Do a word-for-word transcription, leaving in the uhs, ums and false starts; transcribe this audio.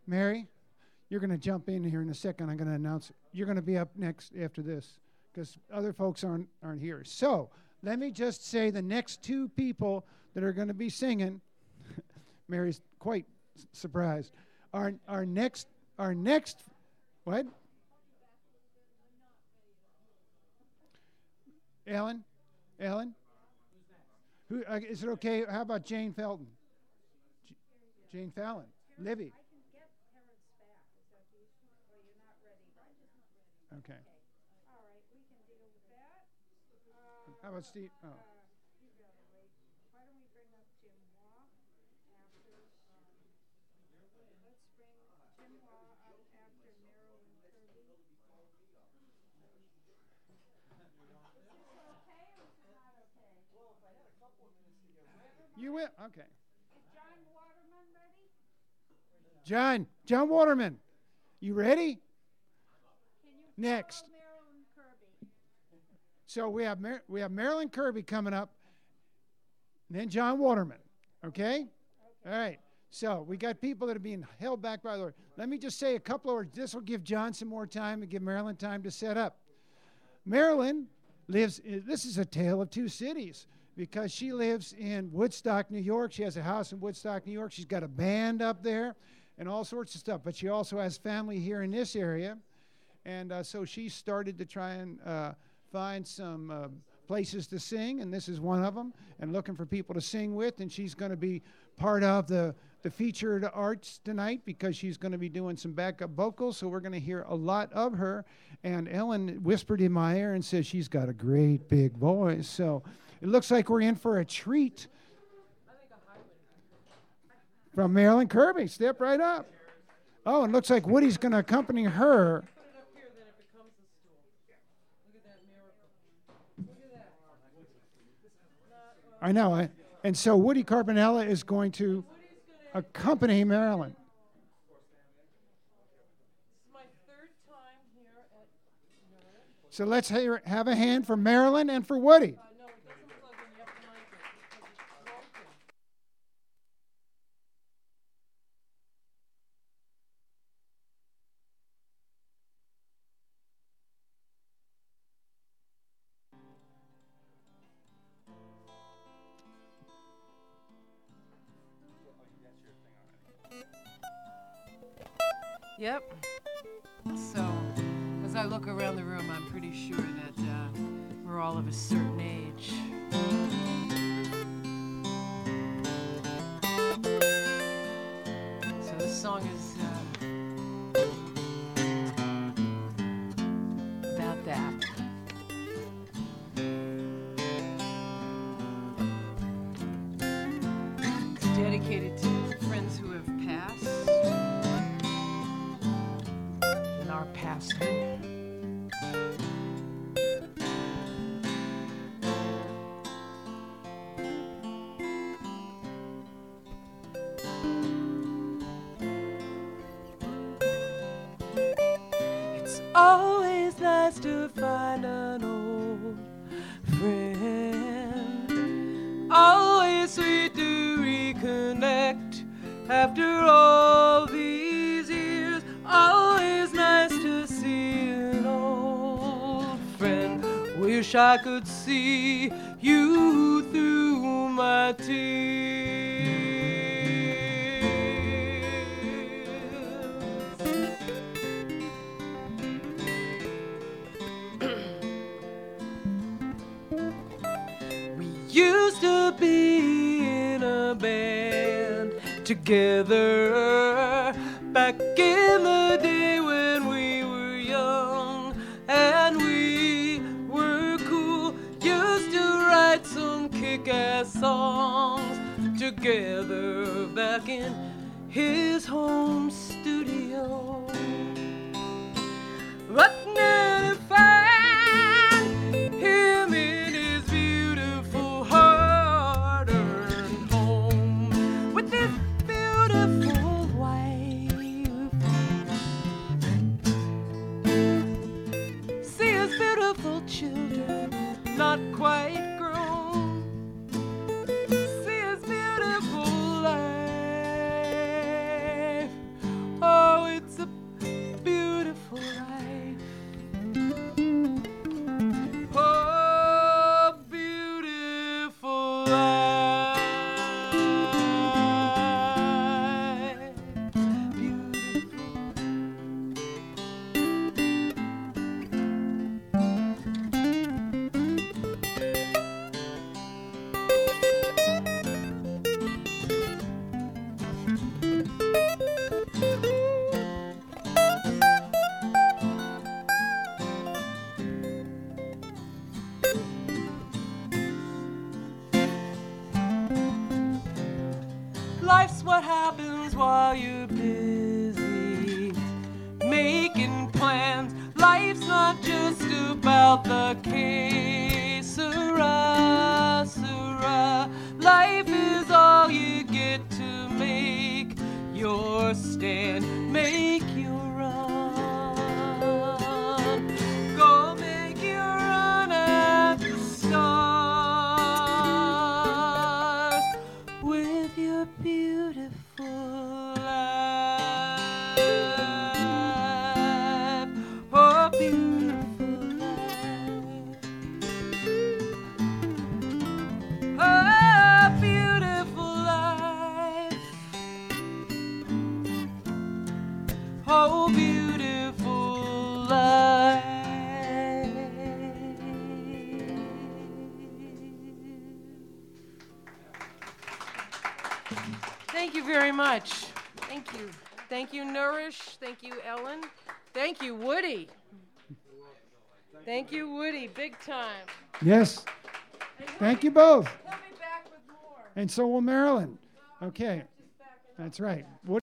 Mary, you're going to jump in here in a second. I'm going to announce you're going to be up next after this because other folks aren't aren't here. So let me just say the next two people that are going to be singing. Mary's quite s- surprised. Our our next our next what? Ellen, Ellen. Who uh, is it okay? How about Jane Felton? J- Jane Fallon, Livy. Okay. How about Steve? Oh. You will? Okay. John, John Waterman, you ready? Next. So we have Mar- we have Marilyn Kirby coming up, and then John Waterman. Okay? All right. So we got people that are being held back by the Lord. Let me just say a couple of words. This will give John some more time and give Marilyn time to set up. Marilyn lives. This is a tale of two cities because she lives in Woodstock, New York. She has a house in Woodstock, New York. She's got a band up there and all sorts of stuff. But she also has family here in this area. And uh, so she started to try and uh, find some uh, places to sing, and this is one of them, and looking for people to sing with. And she's going to be part of the, the featured arts tonight because she's going to be doing some backup vocals, so we're going to hear a lot of her. And Ellen whispered in my ear and says she's got a great big voice. So it looks like we're in for a treat from Marilyn Kirby. Step right up. Oh, and it looks like Woody's going to accompany her. I know. I, and so Woody Carbonella is going to accompany Marilyn. So let's hear, have a hand for Marilyn and for Woody. Yep. So, as I look around the room, I'm pretty sure that uh, we're all of a certain age. So this song is uh, about that. It's dedicated to friends who have passed. Our pastor. It's always nice to find an old friend. Always sweet to reconnect after all these years. Always nice to see an old friend. Wish I could see you through my tears. We used to be in a band together back in the day when we were young and we were cool. Used to write some kick-ass songs together back in his home studio. But now to find him in his beautiful hard-earned home with his beautiful wife. See his beautiful children, not quite grown. See his beautiful life. Oh, you're busy making plans. Life's not just about the que sera, sera. Life is all you get to make your stand, make your run. Go make your run at the stars with your beautiful life. Oh, beautiful life. Oh, beautiful life. Oh, beautiful life. Thank you very much. Thank you. Thank you, Nourish. Thank you, Ellen. Thank you, Woody. Thank you, Woody. Big time. Yes. Thank you both. He'll be back with more. And so will Marilyn. Okay. That's right. What